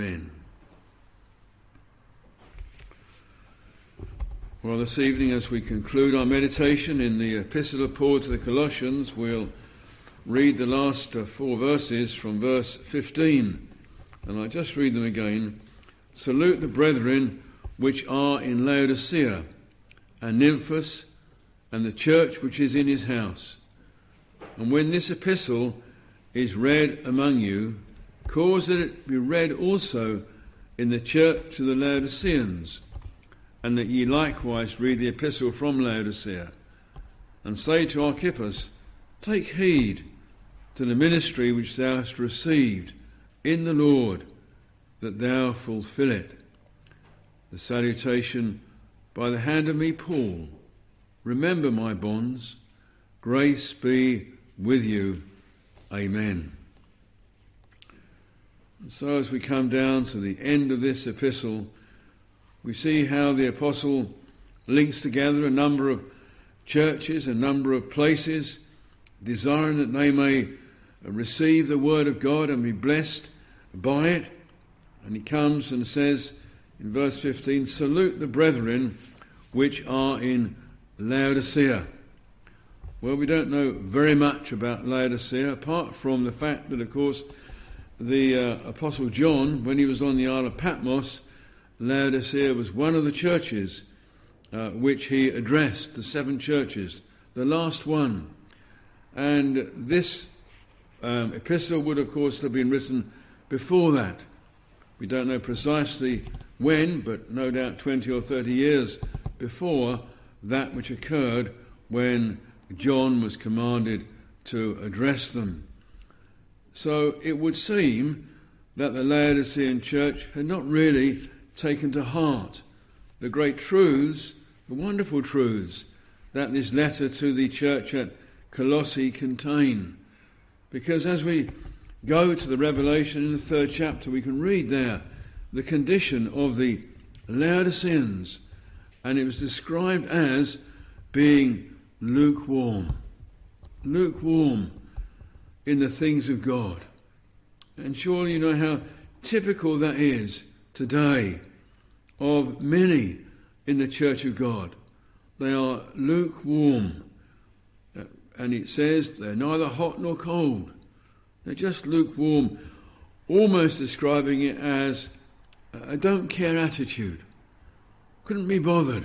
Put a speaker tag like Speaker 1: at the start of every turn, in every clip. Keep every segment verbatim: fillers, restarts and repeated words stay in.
Speaker 1: Amen. Well, this evening, as we conclude our meditation in the Epistle of Paul to the Colossians, we'll read the last uh, four verses from verse fifteen. And I just read them again. Salute the brethren which are in Laodicea, and Nymphas, and the church which is in his house. And when this epistle is read among you, cause that it be read also in the church of the Laodiceans, and that ye likewise read the epistle from Laodicea, and say to Archippus, take heed to the ministry which thou hast received in the Lord, that thou fulfill it. The salutation by the hand of me, Paul. Remember my bonds. Grace be with you. Amen. And so as we come down to the end of this epistle, we see how the apostle links together a number of churches, a number of places, desiring that they may receive the word of God and be blessed by it. And he comes and says in verse fifteen, salute the brethren which are in Laodicea. Well, we don't know very much about Laodicea, apart from the fact that, of course, the uh, Apostle John, when he was on the Isle of Patmos, Laodicea was one of the churches uh, which he addressed, the seven churches, the last one. And this um, epistle would, of course, have been written before that. We don't know precisely when, but no doubt twenty or thirty years before that which occurred when John was commanded to address them. So it would seem that the Laodicean church had not really taken to heart the great truths, the wonderful truths that this letter to the church at Colossae contain. Because as we go to the Revelation in the third chapter, we can read there the condition of the Laodiceans, and it was described as being lukewarm. Lukewarm in the things of God. And surely you know how typical that is today of many in the church of God. They are lukewarm. And it says they're neither hot nor cold. They're just lukewarm, almost describing it as a don't care attitude. Couldn't be bothered.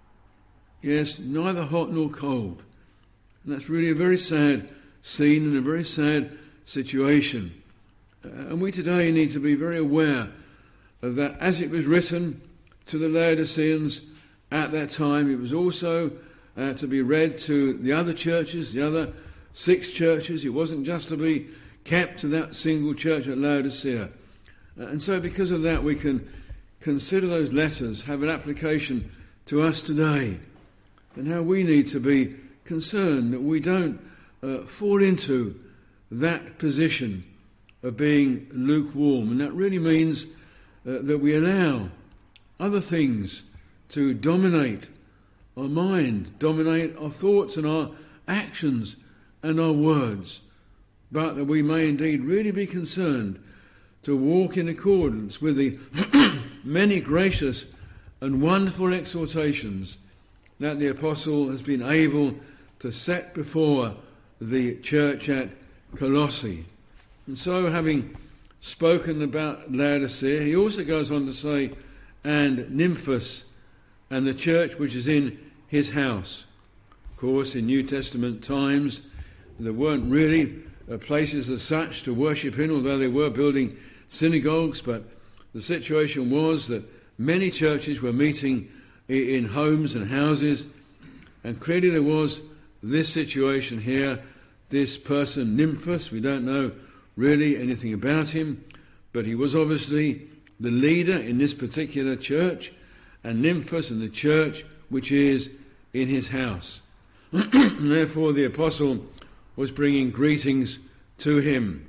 Speaker 1: Yes, neither hot nor cold. And that's really a very sad scene and a very sad situation. Uh, and we today need to be very aware of that. As it was written to the Laodiceans at that time, it was also uh, to be read to the other churches, the other six churches. It wasn't just to be kept to that single church at Laodicea. Uh, and so because of that, we can consider those letters have an application to us today, and how we need to be concerned that we don't uh, fall into that position of being lukewarm. And that really means uh, that we allow other things to dominate our mind, dominate our thoughts and our actions and our words, but that we may indeed really be concerned to walk in accordance with the many gracious and wonderful exhortations that the apostle has been able to set before the church at Colossae. And so, having spoken about Laodicea, he also goes on to say, and Nymphas, and the church which is in his house. Of course, in New Testament times, there weren't really uh, places as such to worship in, although they were building synagogues, but the situation was that many churches were meeting in homes and houses, and clearly there was this situation here, this person Nymphas. We don't know really anything about him, but he was obviously the leader in this particular church, and Nymphas and the church which is in his house. And therefore the apostle was bringing greetings to him.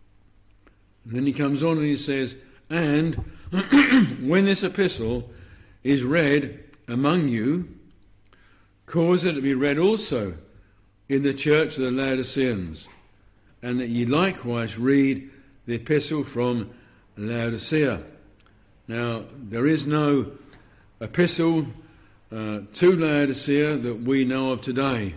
Speaker 1: And then he comes on and he says, and when this epistle is read among you, cause it to be read also in the church of the Laodiceans, and that ye likewise read the epistle from Laodicea. Now, there is no epistle uh, to Laodicea that we know of today.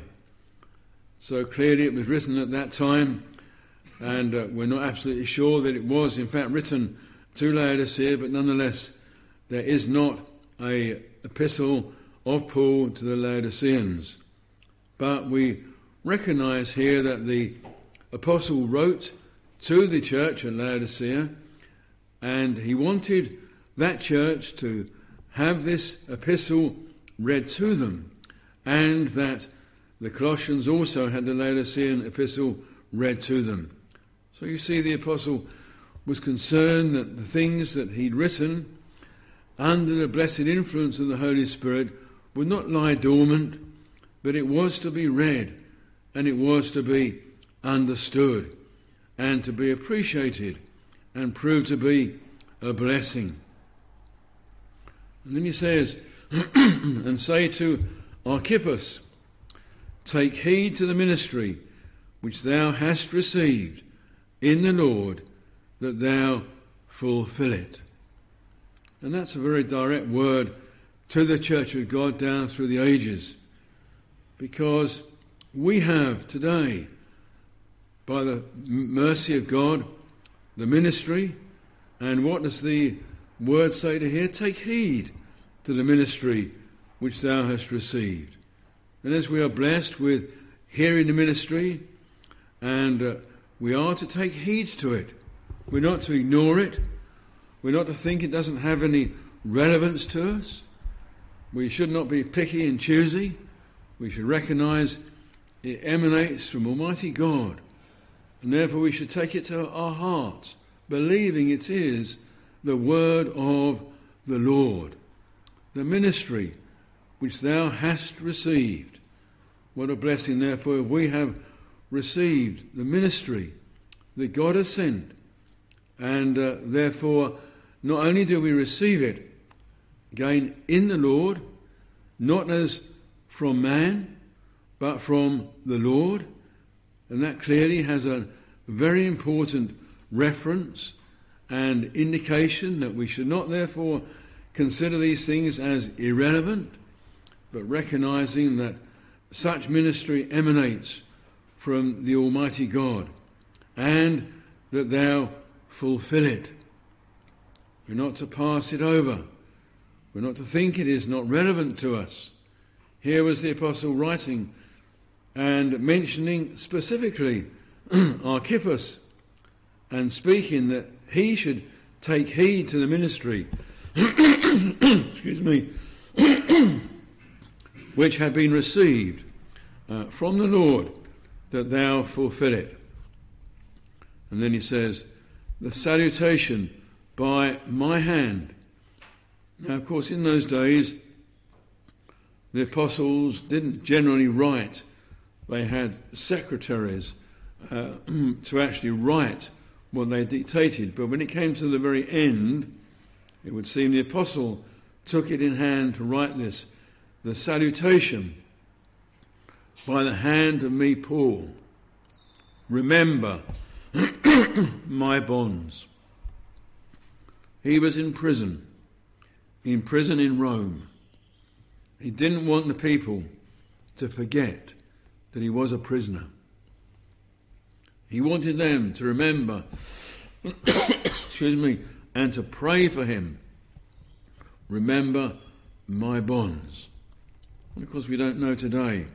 Speaker 1: So clearly it was written at that time, and uh, we're not absolutely sure that it was in fact written to Laodicea, but nonetheless there is not a epistle of Paul to the Laodiceans. But we recognise here that the apostle wrote to the church at Laodicea, and he wanted that church to have this epistle read to them, and that the Colossians also had the Laodicean epistle read to them. So you see, the apostle was concerned that the things that he'd written under the blessed influence of the Holy Spirit would not lie dormant, but it was to be read, and it was to be understood, and to be appreciated, and prove to be a blessing. And then he says, and say to Archippus, take heed to the ministry which thou hast received in the Lord, that thou fulfill it. And that's a very direct word to the Church of God down through the ages, because we have today, by the mercy of God, the ministry, and what does the word say to here? Take heed to the ministry which thou hast received. And as we are blessed with hearing the ministry, and uh, we are to take heed to it. We're not to ignore it. We're not to think it doesn't have any relevance to us. We should not be picky and choosy. We should recognise it emanates from Almighty God, and therefore we should take it to our hearts, believing it is the word of the Lord, the ministry which thou hast received. What a blessing, therefore, if we have received the ministry that God has sent, and uh, therefore not only do we receive it, again, in the Lord, not as from man, but from the Lord, and that clearly has a very important reference and indication that we should not therefore consider these things as irrelevant, but recognising that such ministry emanates from the Almighty God, and that thou fulfill it. We're not to pass it over. We're not to think it is not relevant to us. Here was the apostle writing and mentioning specifically Archippus, and speaking that he should take heed to the ministry excuse me which had been received uh, from the Lord, that thou fulfill it. And then he says, the salutation by my hand. Now, of course, in those days, the apostles didn't generally write. They had secretaries uh, to actually write what they dictated. But when it came to the very end, it would seem the apostle took it in hand to write this, the salutation by the hand of me, Paul. Remember my bonds. He was in prison, in prison in Rome. He didn't want the people to forget that he was a prisoner. He wanted them to remember, excuse me, and to pray for him. Remember my bonds. And of course we don't know today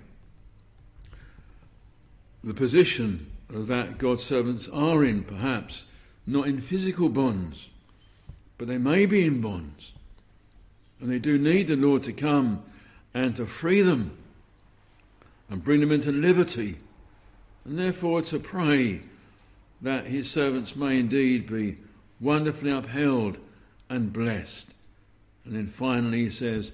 Speaker 1: the position that God's servants are in, perhaps not in physical bonds, but they may be in bonds. And they do need the Lord to come and to free them and bring them into liberty, and therefore to pray that his servants may indeed be wonderfully upheld and blessed. And then finally he says,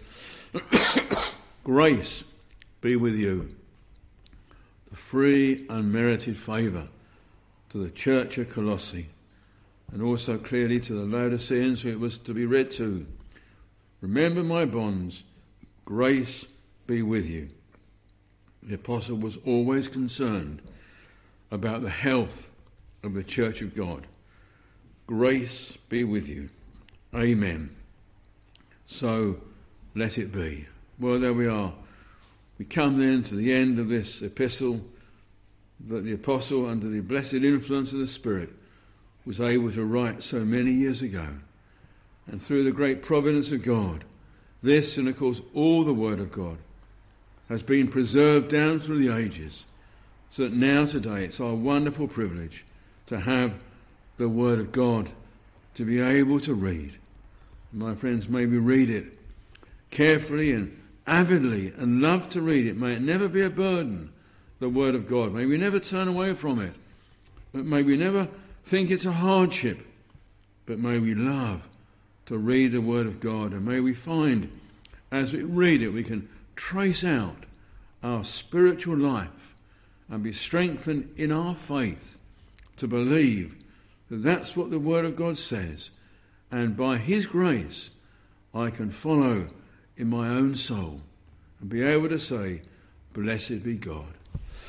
Speaker 1: grace be with you, the free unmerited favour to the church of Colossae, and also clearly to the Laodiceans who it was to be read to. Remember my bonds, grace be with you. The apostle was always concerned about the health of the church of God. grace be with you. Amen. So let it be. Well, there we are. We come then to the end of this epistle that the apostle, under the blessed influence of the Spirit, was able to write so many years ago. And through the great providence of God, this, and of course all the Word of God, has been preserved down through the ages, so that now today it's our wonderful privilege to have the Word of God to be able to read. My friends, may we read it carefully and avidly and love to read it. May it never be a burden, the Word of God. May we never turn away from it. But may we never think it's a hardship. But may we love to read the Word of God. And may we find, as we read it, we can trace out our spiritual life and be strengthened in our faith to believe that that's what the Word of God says. And by His grace, I can follow in my own soul and be able to say, blessed be God.